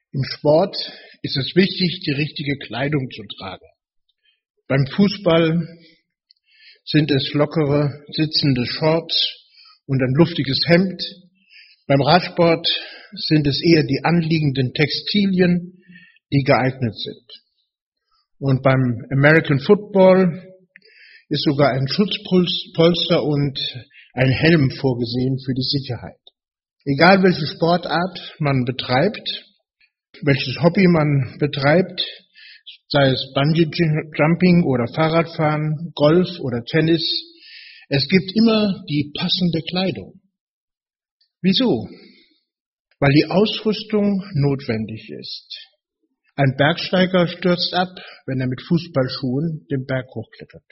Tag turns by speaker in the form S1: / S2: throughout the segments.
S1: Im Sport ist es wichtig, die richtige Kleidung zu tragen. Beim Fußball sind es lockere, sitzende Shorts und ein luftiges Hemd. Beim Radsport sind es eher die anliegenden Textilien, die geeignet sind. Und beim American Football ist sogar ein Schutzpolster und ein Helm vorgesehen für die Sicherheit. Egal welche Sportart man betreibt, welches Hobby man betreibt, sei es Bungee-Jumping oder Fahrradfahren, Golf oder Tennis, es gibt immer die passende Kleidung. Wieso? Weil die Ausrüstung notwendig ist. Ein Bergsteiger stürzt ab, wenn er mit Fußballschuhen den Berg hochklettert.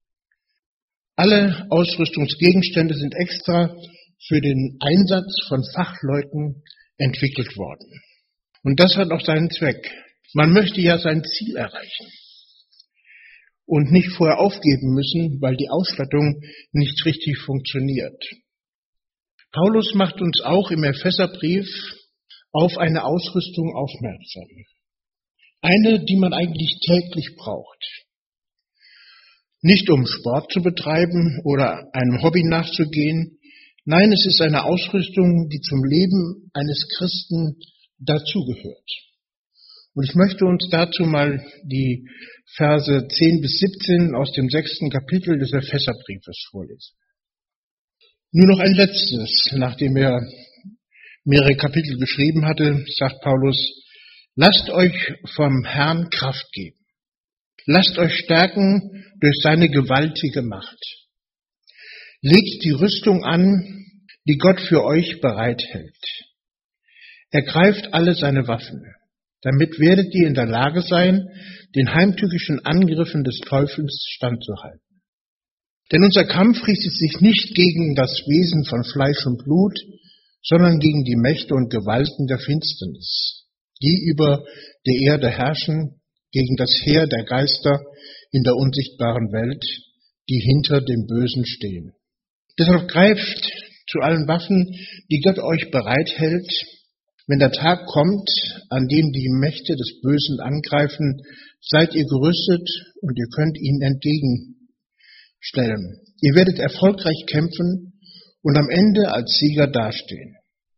S1: Alle Ausrüstungsgegenstände sind extra für den Einsatz von Fachleuten entwickelt worden. Und das hat auch seinen Zweck. Man möchte ja sein Ziel erreichen und nicht vorher aufgeben müssen, weil die Ausstattung nicht richtig funktioniert. Paulus macht uns auch im Epheserbrief auf eine Ausrüstung aufmerksam. Eine, die man eigentlich täglich braucht. Nicht um Sport zu betreiben oder einem Hobby nachzugehen. Nein, es ist eine Ausrüstung, die zum Leben eines Christen dazugehört. Und ich möchte uns dazu mal die Verse 10 bis 17 aus dem 6. Kapitel des Epheserbriefes vorlesen. Nur noch ein letztes, nachdem er mehrere Kapitel geschrieben hatte, sagt Paulus: Lasst euch vom Herrn Kraft geben. Lasst euch stärken durch seine gewaltige Macht. Legt die Rüstung an, die Gott für euch bereithält. Ergreift alle seine Waffen. Damit werdet ihr in der Lage sein, den heimtückischen Angriffen des Teufels standzuhalten. Denn unser Kampf richtet sich nicht gegen das Wesen von Fleisch und Blut, sondern gegen die Mächte und Gewalten der Finsternis, die über der Erde herrschen, gegen das Heer der Geister in der unsichtbaren Welt, die hinter dem Bösen stehen. Deshalb greift zu allen Waffen, die Gott euch bereithält. Wenn der Tag kommt, an dem die Mächte des Bösen angreifen, seid ihr gerüstet und ihr könnt ihnen entgegenstellen. Ihr werdet erfolgreich kämpfen und am Ende als Sieger dastehen.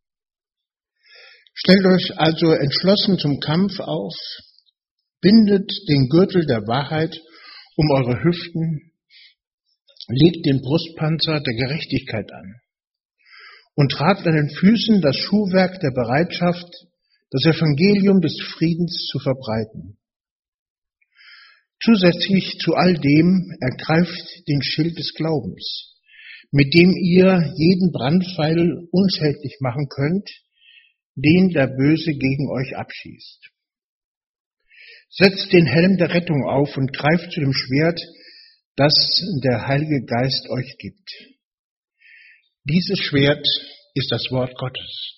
S1: Stellt euch also entschlossen zum Kampf auf, bindet den Gürtel der Wahrheit um eure Hüften, legt den Brustpanzer der Gerechtigkeit an und tragt an den Füßen das Schuhwerk der Bereitschaft, das Evangelium des Friedens zu verbreiten. Zusätzlich zu all dem ergreift den Schild des Glaubens, mit dem ihr jeden Brandpfeil unschädlich machen könnt, den der Böse gegen euch abschießt. Setzt den Helm der Rettung auf und greift zu dem Schwert, das der Heilige Geist euch gibt. Dieses Schwert ist das Wort Gottes.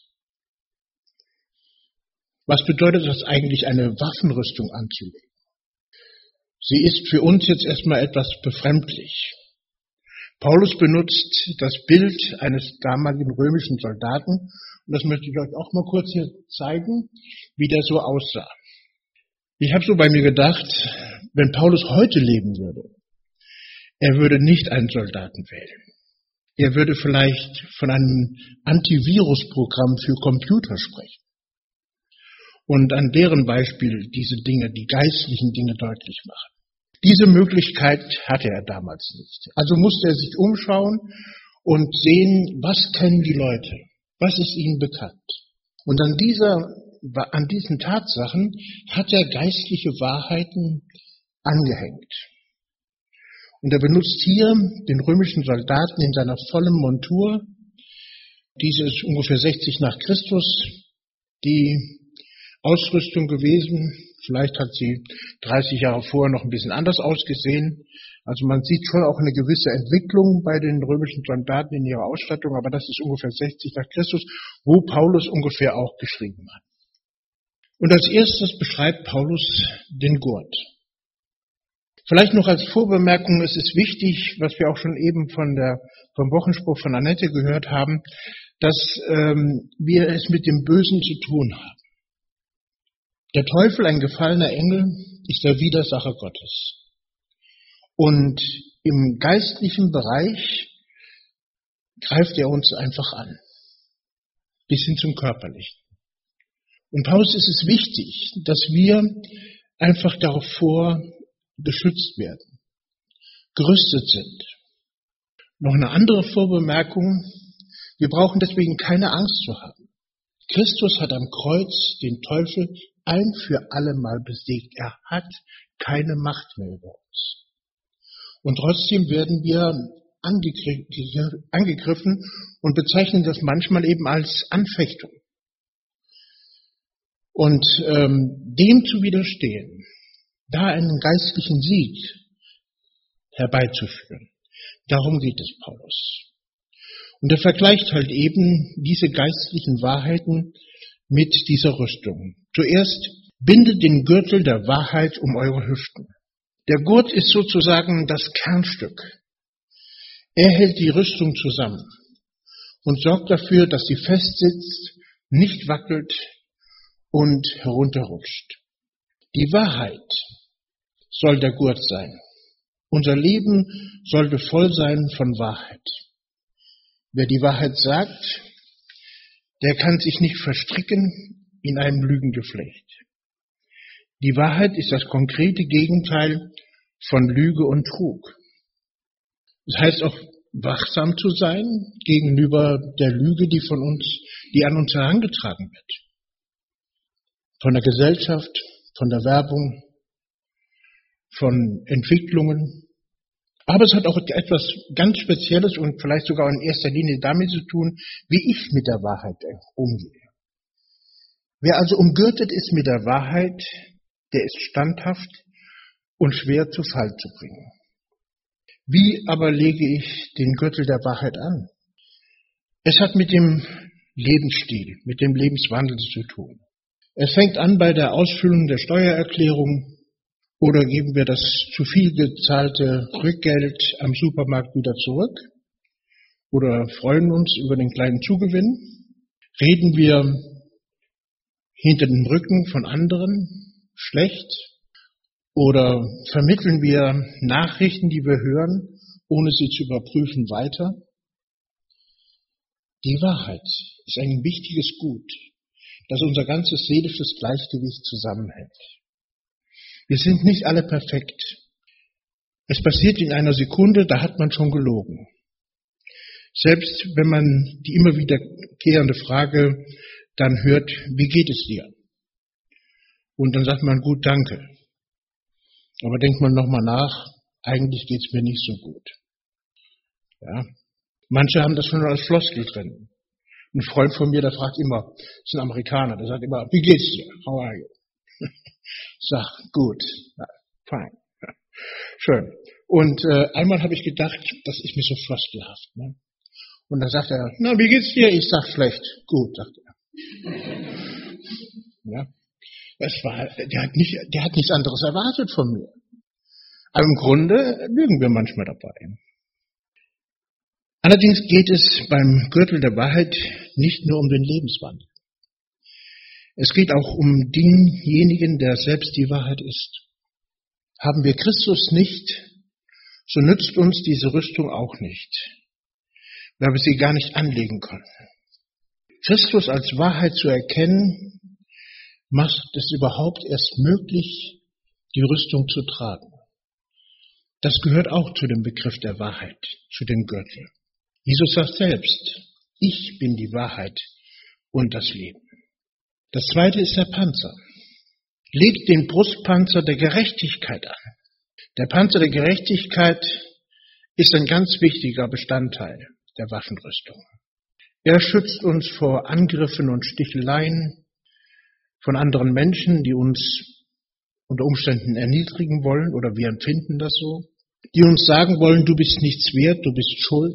S1: Was bedeutet das eigentlich, eine Waffenrüstung anzulegen? Sie ist für uns jetzt erstmal etwas befremdlich. Paulus benutzt das Bild eines damaligen römischen Soldaten, und das möchte ich euch auch mal kurz hier zeigen, wie der so aussah. Ich habe so bei mir gedacht, wenn Paulus heute leben würde, er würde nicht einen Soldaten wählen. Er würde vielleicht von einem Antivirusprogramm für Computer sprechen und an deren Beispiel diese Dinge, die geistlichen Dinge deutlich machen. Diese Möglichkeit hatte er damals nicht. Also musste er sich umschauen und sehen, was kennen die Leute, was ist ihnen bekannt. Und an diesen Tatsachen hat er geistliche Wahrheiten angehängt. Und er benutzt hier den römischen Soldaten in seiner vollen Montur. Diese ist ungefähr 60 nach Christus die Ausrüstung gewesen. Vielleicht hat sie 30 Jahre vorher noch ein bisschen anders ausgesehen. Also man sieht schon auch eine gewisse Entwicklung bei den römischen Soldaten in ihrer Ausstattung, aber das ist ungefähr 60 nach Christus, wo Paulus ungefähr auch geschrieben hat. Und als erstes beschreibt Paulus den Gurt. Vielleicht noch als Vorbemerkung, es ist wichtig, was wir auch schon eben vom Wochenspruch von Annette gehört haben, dass wir es mit dem Bösen zu tun haben. Der Teufel, ein gefallener Engel, ist der Widersacher Gottes. Und im geistlichen Bereich greift er uns einfach an, bis hin zum Körperlichen. Und Paulus ist es wichtig, dass wir einfach davor geschützt werden, gerüstet sind. Noch eine andere Vorbemerkung: Wir brauchen deswegen keine Angst zu haben. Christus hat am Kreuz den Teufel ein für alle Mal besiegt. Er hat keine Macht mehr über uns. Und trotzdem werden wir angegriffen und bezeichnen das manchmal eben als Anfechtung. Und dem zu widerstehen, da einen geistlichen Sieg herbeizuführen, darum geht es Paulus. Und er vergleicht halt eben diese geistlichen Wahrheiten mit dieser Rüstung. Zuerst bindet den Gürtel der Wahrheit um eure Hüften. Der Gurt ist sozusagen das Kernstück. Er hält die Rüstung zusammen und sorgt dafür, dass sie fest sitzt, nicht wackelt und herunterrutscht. Die Wahrheit soll der Gurt sein. Unser Leben sollte voll sein von Wahrheit. Wer die Wahrheit sagt, der kann sich nicht verstricken in einem Lügengeflecht. Die Wahrheit ist das konkrete Gegenteil von Lüge und Trug. Das heißt auch, wachsam zu sein gegenüber der Lüge, die an uns herangetragen wird. Von der Gesellschaft, von der Werbung, von Entwicklungen. Aber es hat auch etwas ganz Spezielles und vielleicht sogar in erster Linie damit zu tun, wie ich mit der Wahrheit umgehe. Wer also umgürtet ist mit der Wahrheit, der ist standhaft und schwer zu Fall zu bringen. Wie aber lege ich den Gürtel der Wahrheit an? Es hat mit dem Lebensstil, mit dem Lebenswandel zu tun. Es fängt an bei der Ausfüllung der Steuererklärung. Oder geben wir das zu viel gezahlte Rückgeld am Supermarkt wieder zurück? Oder freuen uns über den kleinen Zugewinn? Reden wir hinter dem Rücken von anderen schlecht? Oder vermitteln wir Nachrichten, die wir hören, ohne sie zu überprüfen, weiter? Die Wahrheit ist ein wichtiges Gut, das unser ganzes seelisches Gleichgewicht zusammenhält. Wir sind nicht alle perfekt. Es passiert in einer Sekunde, da hat man schon gelogen. Selbst wenn man die immer wiederkehrende Frage dann hört, wie geht es dir? Und dann sagt man, gut, danke. Aber denkt man nochmal nach, eigentlich geht es mir nicht so gut. Ja. Manche haben das schon als Floskel drin. Ein Freund von mir, der fragt immer, ist ein Amerikaner, der sagt immer, wie geht's dir? How are you? Sag, gut, ja, fein, ja, schön. Und einmal habe ich gedacht, das ist mir so floskelhaft. Ne? Und dann sagt er, na, wie geht's dir? Ich sag schlecht. Gut, sagt er. Ja, der hat nichts anderes erwartet von mir. Aber im Grunde lügen wir manchmal dabei. Allerdings geht es beim Gürtel der Wahrheit nicht nur um den Lebenswandel. Es geht auch um denjenigen, der selbst die Wahrheit ist. Haben wir Christus nicht, so nützt uns diese Rüstung auch nicht, weil wir sie gar nicht anlegen können. Christus als Wahrheit zu erkennen, macht es überhaupt erst möglich, die Rüstung zu tragen. Das gehört auch zu dem Begriff der Wahrheit, zu dem Gürtel. Jesus sagt selbst, ich bin die Wahrheit und das Leben. Das zweite ist der Panzer. Legt den Brustpanzer der Gerechtigkeit an. Der Panzer der Gerechtigkeit ist ein ganz wichtiger Bestandteil der Waffenrüstung. Er schützt uns vor Angriffen und Sticheleien von anderen Menschen, die uns unter Umständen erniedrigen wollen, oder wir empfinden das so, die uns sagen wollen, du bist nichts wert, du bist schuld.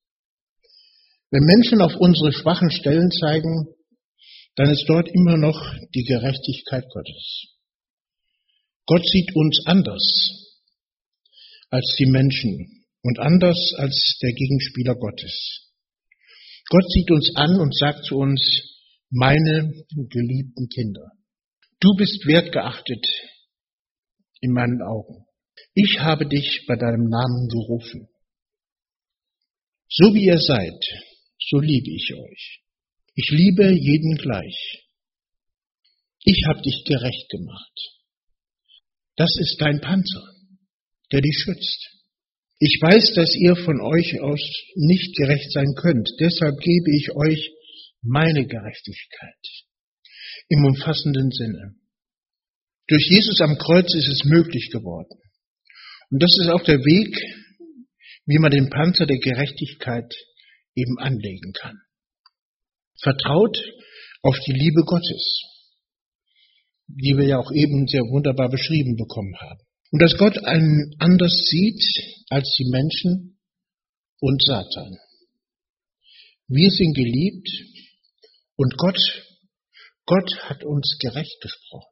S1: Wenn Menschen auf unsere schwachen Stellen zeigen, dann ist dort immer noch die Gerechtigkeit Gottes. Gott sieht uns anders als die Menschen und anders als der Gegenspieler Gottes. Gott sieht uns an und sagt zu uns, meine geliebten Kinder, Du bist wertgeachtet in meinen Augen. Ich habe dich bei deinem Namen gerufen. So wie ihr seid, so liebe ich euch. Ich liebe jeden gleich. Ich habe dich gerecht gemacht. Das ist dein Panzer, der dich schützt. Ich weiß, dass ihr von euch aus nicht gerecht sein könnt. Deshalb gebe ich euch meine Gerechtigkeit im umfassenden Sinne. Durch Jesus am Kreuz ist es möglich geworden. Und das ist auch der Weg, wie man den Panzer der Gerechtigkeit eben anlegen kann. Vertraut auf die Liebe Gottes, die wir ja auch eben sehr wunderbar beschrieben bekommen haben. Und dass Gott einen anders sieht als die Menschen und Satan. Wir sind geliebt und Gott hat uns gerecht gesprochen.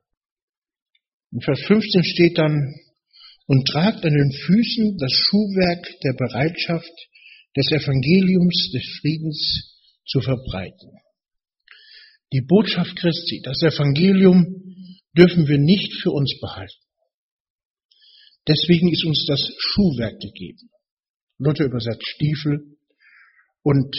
S1: In Vers 15 steht dann, und tragt an den Füßen das Schuhwerk der Bereitschaft des Evangeliums des Friedens zu verbreiten. Die Botschaft Christi, das Evangelium, dürfen wir nicht für uns behalten. Deswegen ist uns das Schuhwerk gegeben. Luther übersetzt Stiefel, und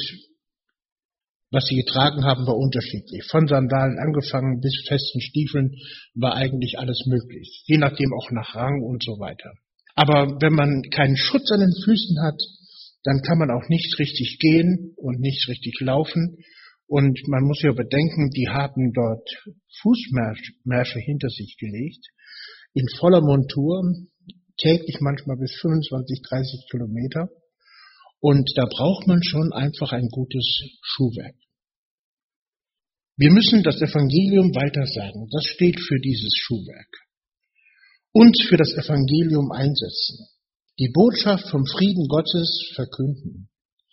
S1: was sie getragen haben, war unterschiedlich. Von Sandalen angefangen bis festen Stiefeln war eigentlich alles möglich. Je nachdem auch nach Rang und so weiter. Aber wenn man keinen Schutz an den Füßen hat, dann kann man auch nicht richtig gehen und nicht richtig laufen. Und man muss ja bedenken, die haben dort Fußmärsche hinter sich gelegt, in voller Montur, täglich manchmal bis 25, 30 Kilometer. Und da braucht man schon einfach ein gutes Schuhwerk. Wir müssen das Evangelium weitersagen. Das steht für dieses Schuhwerk. Uns für das Evangelium einsetzen. Die Botschaft vom Frieden Gottes verkünden.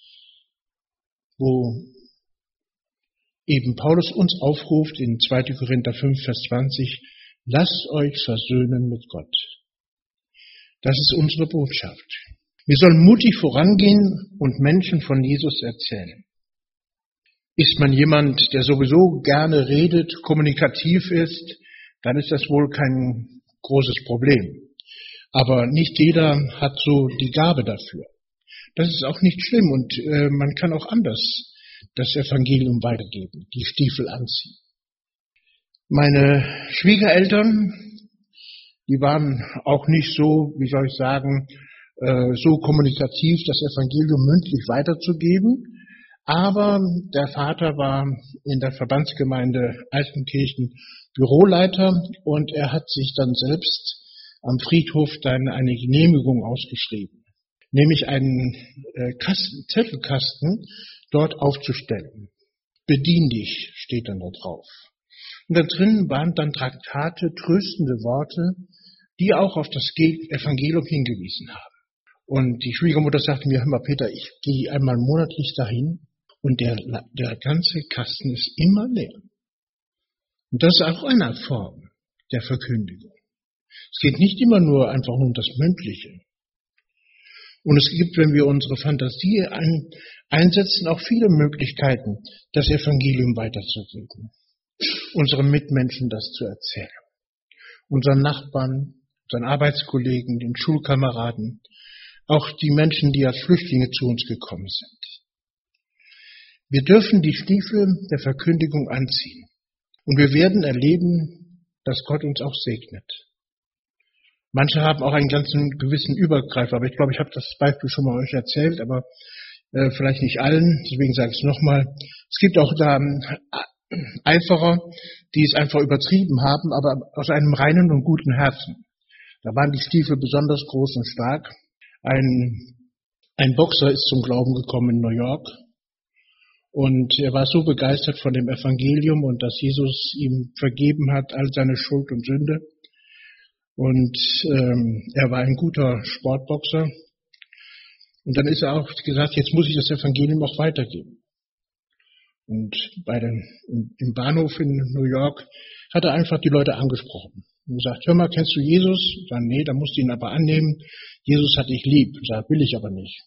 S1: Wo eben Paulus uns aufruft in 2. Korinther 5, Vers 20, lasst euch versöhnen mit Gott. Das ist unsere Botschaft. Wir sollen mutig vorangehen und Menschen von Jesus erzählen. Ist man jemand, der sowieso gerne redet, kommunikativ ist, dann ist das wohl kein großes Problem. Aber nicht jeder hat so die Gabe dafür. Das ist auch nicht schlimm und man kann auch anders das Evangelium weitergeben, die Stiefel anziehen. Meine Schwiegereltern, die waren auch nicht so, wie soll ich sagen, so kommunikativ, das Evangelium mündlich weiterzugeben. Aber der Vater war in der Verbandsgemeinde Altenkirchen Büroleiter und er hat sich dann selbst am Friedhof dann eine Genehmigung ausgeschrieben, nämlich einen Zettelkasten dort aufzustellen. Bedien dich, steht dann da drauf. Und da drin waren dann Traktate, tröstende Worte, die auch auf das Evangelium hingewiesen haben. Und die Schwiegermutter sagte mir, hör mal Peter, ich gehe einmal monatlich dahin und der ganze Kasten ist immer leer. Und das ist auch eine Form der Verkündigung. Es geht nicht immer nur einfach um das Mündliche. Und es gibt, wenn wir unsere Fantasie einsetzen, auch viele Möglichkeiten, das Evangelium weiterzugeben. Unseren Mitmenschen das zu erzählen. Unseren Nachbarn, unseren Arbeitskollegen, den Schulkameraden, auch die Menschen, die als Flüchtlinge zu uns gekommen sind. Wir dürfen die Stiefel der Verkündigung anziehen. Und wir werden erleben, dass Gott uns auch segnet. Manche haben auch einen ganzen gewissen Übergreif, aber ich glaube, ich habe das Beispiel schon mal euch erzählt, aber vielleicht nicht allen, deswegen sage ich es nochmal. Es gibt auch da Eiferer, die es einfach übertrieben haben, aber aus einem reinen und guten Herzen. Da waren die Stiefel besonders groß und stark. Ein Boxer ist zum Glauben gekommen in New York und er war so begeistert von dem Evangelium und dass Jesus ihm vergeben hat, all seine Schuld und Sünde. Und er war ein guter Sportboxer. Und dann ist er auch gesagt, jetzt muss ich das Evangelium auch weitergeben. Und im Bahnhof in New York hat er einfach die Leute angesprochen. Und gesagt, hör mal, kennst du Jesus? Dann nee, dann musst du ihn aber annehmen. Jesus hat dich lieb. Sagt, will ich aber nicht.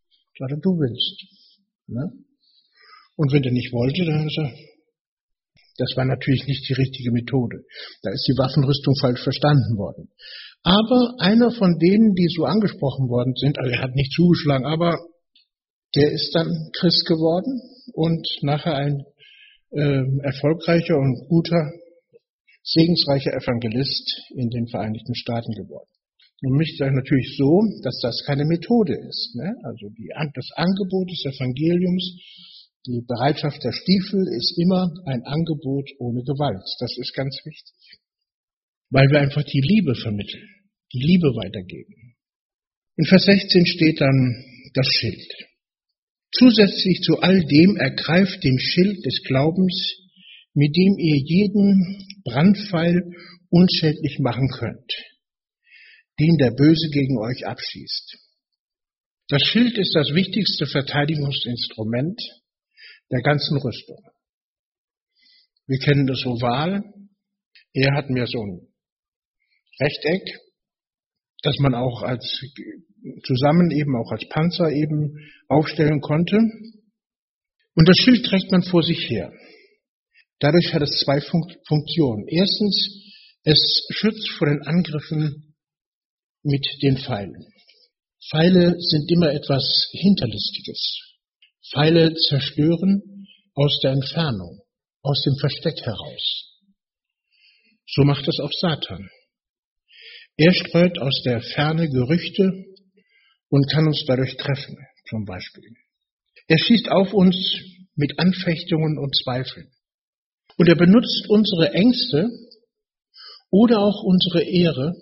S1: Sagt, du willst. Ne? Und wenn er nicht wollte, dann hat er gesagt, Das war natürlich nicht die richtige Methode. Da ist die Waffenrüstung falsch verstanden worden. Aber einer von denen, die so angesprochen worden sind, also er hat nicht zugeschlagen, aber der ist dann Christ geworden und nachher ein erfolgreicher und guter, segensreicher Evangelist in den Vereinigten Staaten geworden. Nun ist das natürlich so, dass das keine Methode ist. Ne? Also das Angebot des Evangeliums, die Bereitschaft der Stiefel ist immer ein Angebot ohne Gewalt. Das ist ganz wichtig. Weil wir einfach die Liebe vermitteln, die Liebe weitergeben. In Vers 16 steht dann das Schild. Zusätzlich zu all dem ergreift den Schild des Glaubens, mit dem ihr jeden Brandpfeil unschädlich machen könnt, den der Böse gegen euch abschießt. Das Schild ist das wichtigste Verteidigungsinstrument der ganzen Rüstung. Wir kennen das Oval. Er hat mir so ein Rechteck, das man auch zusammen eben auch als Panzer eben aufstellen konnte. Und das Schild trägt man vor sich her. Dadurch hat es zwei Funktionen. Erstens, es schützt vor den Angriffen mit den Pfeilen. Pfeile sind immer etwas Hinterlistiges. Pfeile zerstören aus der Entfernung, aus dem Versteck heraus. So macht es auch Satan. Er streut aus der Ferne Gerüchte und kann uns dadurch treffen, zum Beispiel. Er schießt auf uns mit Anfechtungen und Zweifeln. Und er benutzt unsere Ängste oder auch unsere Ehre,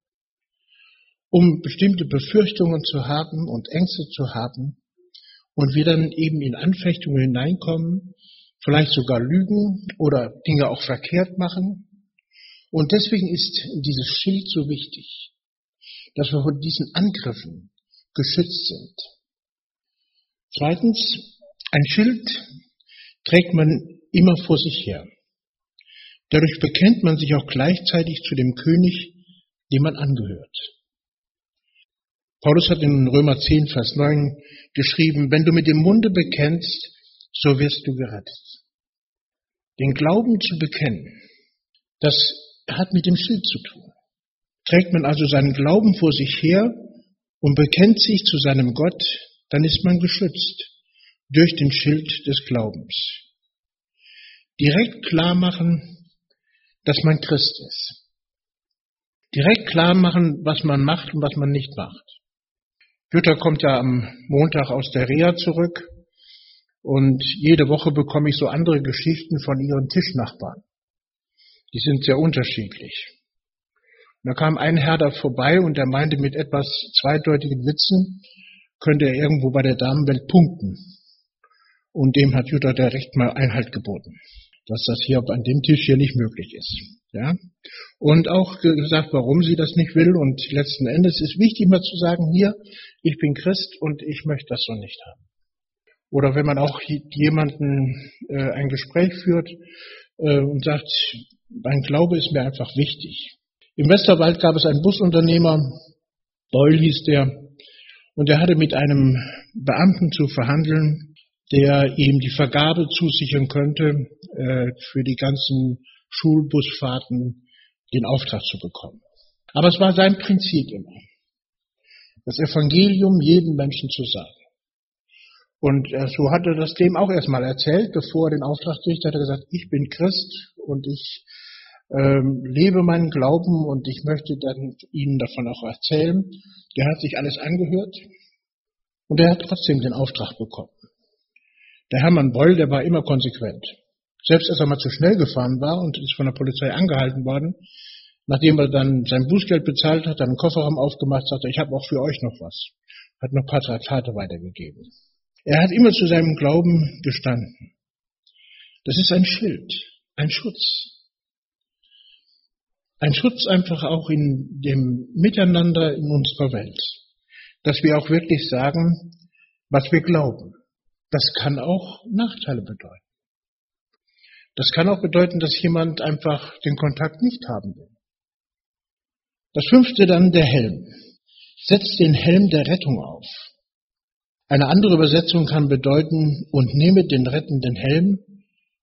S1: um bestimmte Befürchtungen zu haben und Ängste zu haben und wir dann eben in Anfechtungen hineinkommen, vielleicht sogar lügen oder Dinge auch verkehrt machen. Und deswegen ist dieses Schild so wichtig, dass wir von diesen Angriffen geschützt sind. Zweitens, ein Schild trägt man immer vor sich her. Dadurch bekennt man sich auch gleichzeitig zu dem König, dem man angehört. Paulus hat in Römer 10, Vers 9 geschrieben, wenn du mit dem Munde bekennst, so wirst du gerettet. Den Glauben zu bekennen, das hat mit dem Schild zu tun. Trägt man also seinen Glauben vor sich her und bekennt sich zu seinem Gott, dann ist man geschützt durch den Schild des Glaubens. Direkt klar machen, dass man Christ ist. Direkt klar machen, was man macht und was man nicht macht. Jutta kommt ja am Montag aus der Reha zurück und jede Woche bekomme ich so andere Geschichten von ihren Tischnachbarn. Die sind sehr unterschiedlich. Und da kam ein Herr da vorbei und der meinte, mit etwas zweideutigen Witzen könnte er irgendwo bei der Damenwelt punkten. Und dem hat Jutta direkt mal Einhalt geboten, dass das hier an dem Tisch hier nicht möglich ist. Ja? Und auch gesagt, warum sie das nicht will. Und letzten Endes ist wichtig mal zu sagen, hier, ich bin Christ und ich möchte das so nicht haben. Oder wenn man auch jemanden ein Gespräch führt und sagt, mein Glaube ist mir einfach wichtig. Im Westerwald gab es einen Busunternehmer, Doyle hieß der, und der hatte mit einem Beamten zu verhandeln, der ihm die Vergabe zusichern könnte, für die ganzen Schulbusfahrten den Auftrag zu bekommen. Aber es war sein Prinzip immer, das Evangelium jedem Menschen zu sagen. Und so hat er das dem auch erstmal erzählt, bevor er den Auftrag kriegte, hat er gesagt, ich bin Christ und ich lebe meinen Glauben und ich möchte dann Ihnen davon auch erzählen. Der hat sich alles angehört und er hat trotzdem den Auftrag bekommen. Der Hermann Boll, der war immer konsequent. Selbst als er mal zu schnell gefahren war und ist von der Polizei angehalten worden, nachdem er dann sein Bußgeld bezahlt hat, hat einen Kofferraum aufgemacht, sagte, ich habe auch für euch noch was. Hat noch ein paar Traktate weitergegeben. Er hat immer zu seinem Glauben gestanden. Das ist ein Schild, ein Schutz. Ein Schutz einfach auch in dem Miteinander in unserer Welt. Dass wir auch wirklich sagen, was wir glauben. Das kann auch Nachteile bedeuten. Das kann auch bedeuten, dass jemand einfach den Kontakt nicht haben will. Das 5. dann der Helm. Setzt den Helm der Rettung auf. Eine andere Übersetzung kann bedeuten, und nehmet den rettenden Helm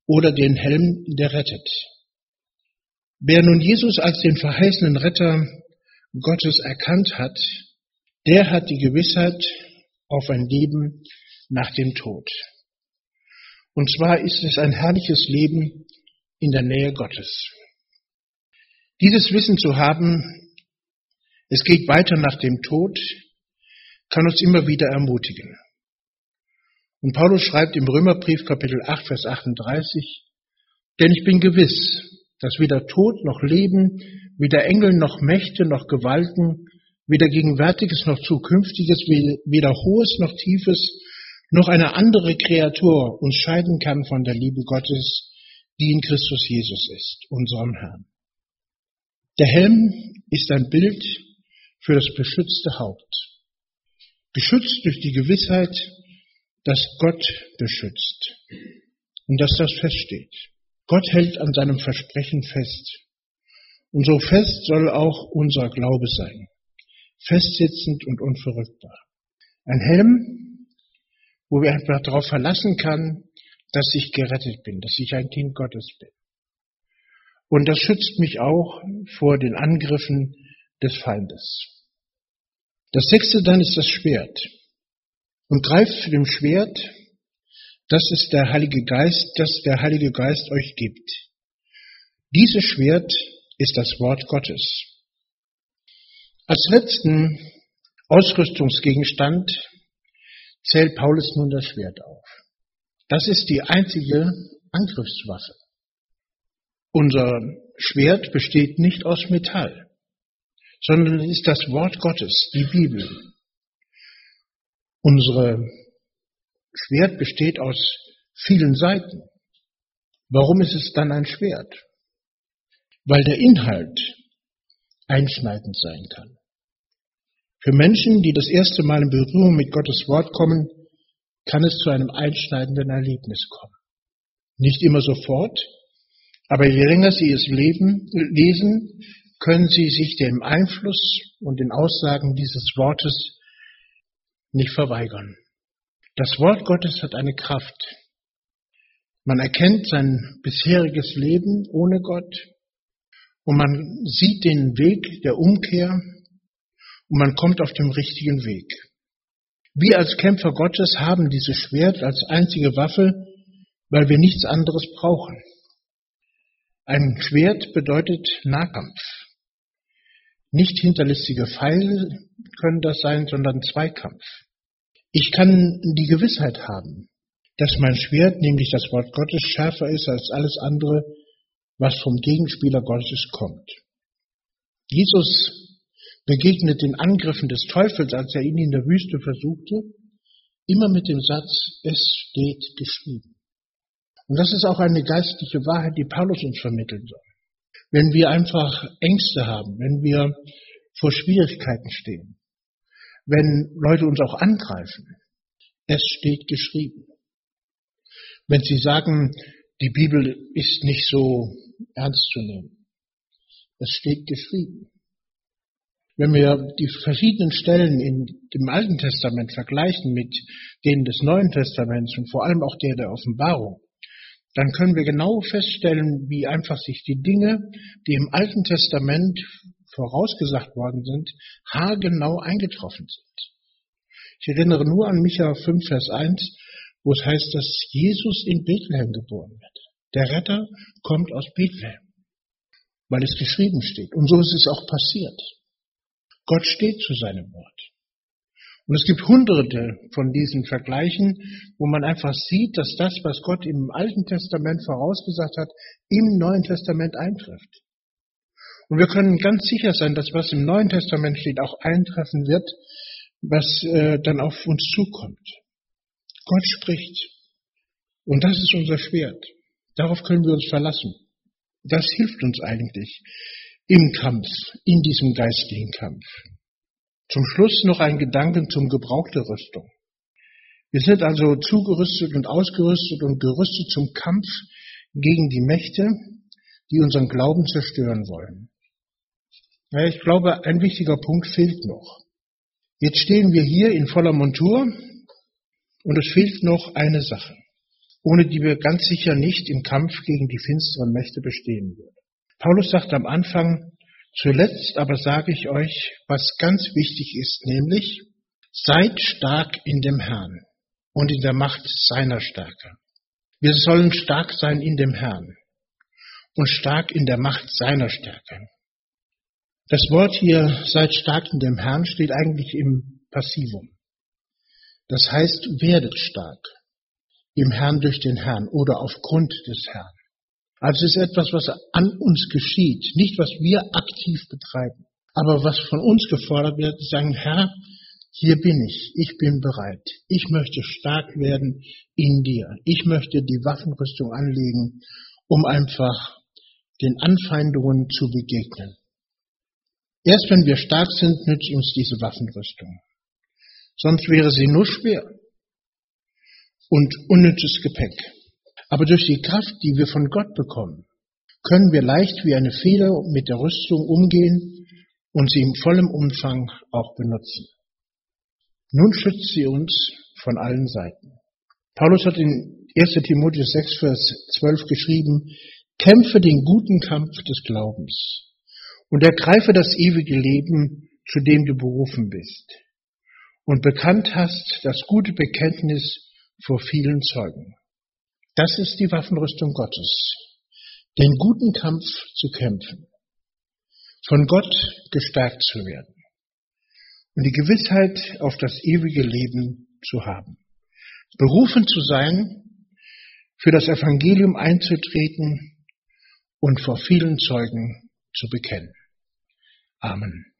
S1: oder den Helm, der rettet. Wer nun Jesus als den verheißenen Retter Gottes erkannt hat, der hat die Gewissheit auf ein Leben nach dem Tod. Und zwar ist es ein herrliches Leben in der Nähe Gottes. Dieses Wissen zu haben, es geht weiter nach dem Tod, kann uns immer wieder ermutigen. Und Paulus schreibt im Römerbrief Kapitel 8, Vers 38, denn ich bin gewiss, dass weder Tod noch Leben, weder Engel noch Mächte noch Gewalten, weder Gegenwärtiges noch Zukünftiges, weder Hohes noch Tiefes, noch eine andere Kreatur uns scheiden kann von der Liebe Gottes, die in Christus Jesus ist, unserem Herrn. Der Helm ist ein Bild für das beschützte Haupt. Beschützt durch die Gewissheit, dass Gott beschützt und dass das feststeht. Gott hält an seinem Versprechen fest. Und so fest soll auch unser Glaube sein. Festsitzend und unverrückbar. Ein Helm, wo wir einfach darauf verlassen kann, dass ich gerettet bin, dass ich ein Kind Gottes bin. Und das schützt mich auch vor den Angriffen des Feindes. Das 6. dann ist das Schwert. Und greift zu dem Schwert, das ist der Heilige Geist, das der Heilige Geist euch gibt. Dieses Schwert ist das Wort Gottes. Als letzten Ausrüstungsgegenstand zählt Paulus nun das Schwert auf. Das ist die einzige Angriffswaffe. Unser Schwert besteht nicht aus Metall, sondern ist das Wort Gottes, die Bibel. Unser Schwert besteht aus vielen Seiten. Warum ist es dann ein Schwert? Weil der Inhalt einschneidend sein kann. Für Menschen, die das erste Mal in Berührung mit Gottes Wort kommen, kann es zu einem einschneidenden Erlebnis kommen. Nicht immer sofort, aber je länger Sie es lesen, können Sie sich dem Einfluss und den Aussagen dieses Wortes nicht verweigern. Das Wort Gottes hat eine Kraft. Man erkennt sein bisheriges Leben ohne Gott und man sieht den Weg der Umkehr und man kommt auf dem richtigen Weg. Wir als Kämpfer Gottes haben dieses Schwert als einzige Waffe, weil wir nichts anderes brauchen. Ein Schwert bedeutet Nahkampf. Nicht hinterlistige Pfeile können das sein, sondern Zweikampf. Ich kann die Gewissheit haben, dass mein Schwert, nämlich das Wort Gottes, schärfer ist als alles andere, was vom Gegenspieler Gottes kommt. Jesus begegnet den Angriffen des Teufels, als er ihn in der Wüste versuchte, immer mit dem Satz, es steht geschrieben. Und das ist auch eine geistliche Wahrheit, die Paulus uns vermitteln soll. Wenn wir einfach Ängste haben, wenn wir vor Schwierigkeiten stehen, wenn Leute uns auch angreifen, es steht geschrieben. Wenn sie sagen, die Bibel ist nicht so ernst zu nehmen, es steht geschrieben. Wenn wir die verschiedenen Stellen in dem Alten Testament vergleichen mit denen des Neuen Testaments und vor allem auch der Offenbarung, dann können wir genau feststellen, wie einfach sich die Dinge, die im Alten Testament vorausgesagt worden sind, haargenau eingetroffen sind. Ich erinnere nur an Micha 5, Vers 1, wo es heißt, dass Jesus in Bethlehem geboren wird. Der Retter kommt aus Bethlehem, weil es geschrieben steht. Und so ist es auch passiert. Gott steht zu seinem Wort. Und es gibt hunderte von diesen Vergleichen, wo man einfach sieht, dass das, was Gott im Alten Testament vorausgesagt hat, im Neuen Testament eintrifft. Und wir können ganz sicher sein, dass was im Neuen Testament steht, auch eintreffen wird, was dann auf uns zukommt. Gott spricht. Und das ist unser Schwert. Darauf können wir uns verlassen. Das hilft uns eigentlich im Kampf, in diesem geistlichen Kampf. Zum Schluss noch ein Gedanke zum Gebrauch der Rüstung. Wir sind also zugerüstet und ausgerüstet und gerüstet zum Kampf gegen die Mächte, die unseren Glauben zerstören wollen. Ja, ich glaube, ein wichtiger Punkt fehlt noch. Jetzt stehen wir hier in voller Montur und es fehlt noch eine Sache. ohne die wir ganz sicher nicht im Kampf gegen die finsteren Mächte bestehen würden. Paulus sagt am Anfang, zuletzt aber sage ich euch, was ganz wichtig ist, nämlich, seid stark in dem Herrn und in der Macht seiner Stärke. Wir sollen stark sein in dem Herrn und stark in der Macht seiner Stärke. Das Wort hier, seid stark in dem Herrn, steht eigentlich im Passivum. Das heißt, werdet stark im Herrn durch den Herrn oder aufgrund des Herrn. Also es ist etwas, was an uns geschieht, nicht was wir aktiv betreiben, aber was von uns gefordert wird, sagen, Herr, hier bin ich bin bereit, ich möchte stark werden in dir, ich möchte die Waffenrüstung anlegen, um einfach den Anfeindungen zu begegnen. Erst wenn wir stark sind, nützt uns diese Waffenrüstung. Sonst wäre sie nur schwer und unnützes Gepäck. Aber durch die Kraft, die wir von Gott bekommen, können wir leicht wie eine Feder mit der Rüstung umgehen und sie in vollem Umfang auch benutzen. Nun schützt sie uns von allen Seiten. Paulus hat in 1. Timotheus 6, Vers 12 geschrieben, kämpfe den guten Kampf des Glaubens und ergreife das ewige Leben, zu dem du berufen bist und bekannt hast das gute Bekenntnis vor vielen Zeugen. Das ist die Waffenrüstung Gottes, den guten Kampf zu kämpfen, von Gott gestärkt zu werden und die Gewissheit auf das ewige Leben zu haben, berufen zu sein, für das Evangelium einzutreten und vor vielen Zeugen zu bekennen. Amen.